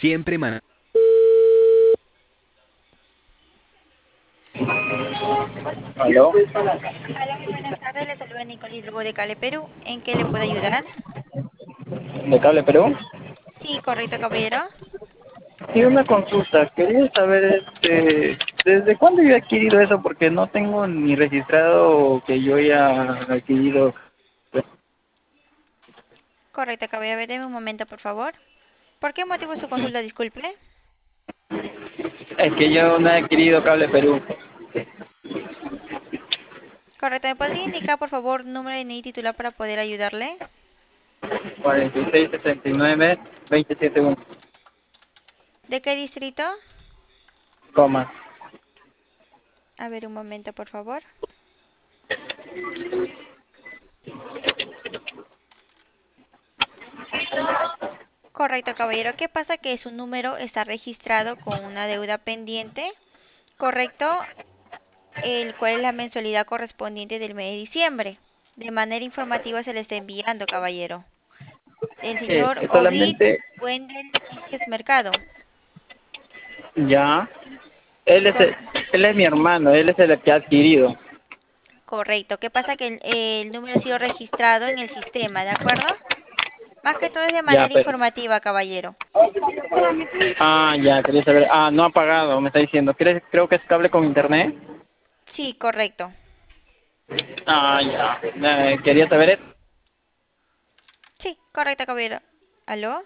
Siempre man- ¿Aló? Hola, muy buenas tardes. Le saluda Nicole Hidrogo de Cale, Perú. ¿En qué le puedo ayudar? ¿De Cable Perú? Sí, correcto, caballero. Sí, una consulta. Quería saber, ¿desde cuándo yo he adquirido eso? Porque no tengo ni registrado que yo haya adquirido. Correcto, caballero. A ver, deme un momento, por favor. ¿Por qué motivo su consulta? Disculpe. Es que yo no he adquirido Cable Perú. Correcto, ¿me podría indicar, por favor, número de NI titular para poder ayudarle? 4669-271, ¿De qué distrito? coma. A ver, un momento, por favor. Correcto, caballero. ¿Qué pasa? Que su número está registrado con una deuda pendiente, correcto, el cual es la mensualidad correspondiente del mes de diciembre. De manera informativa se le está enviando, caballero. El señor Ovid Solamente, Wendell Quisques Mercado. ya. Él es, Cor- él es mi hermano, él es el que ha adquirido. Correcto. ¿Qué pasa? Que el número ha sido registrado en el sistema, ¿de acuerdo? Más que todo es de Ya, manera pero. informativa, caballero. Ya, quería saber. No ha pagado, me está diciendo. Creo que es cable con internet. Sí, correcto. Ya. Quería saber eso. Sí, correcto, caballero. ¿Aló?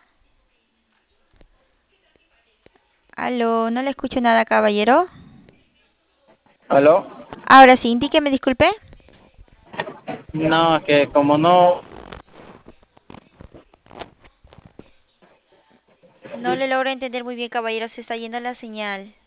¿Aló? No le escucho nada, caballero. ¿Aló? Ahora sí, indíqueme, disculpe. No, que como no. No le logro entender muy bien, caballero. Se está yendo la señal.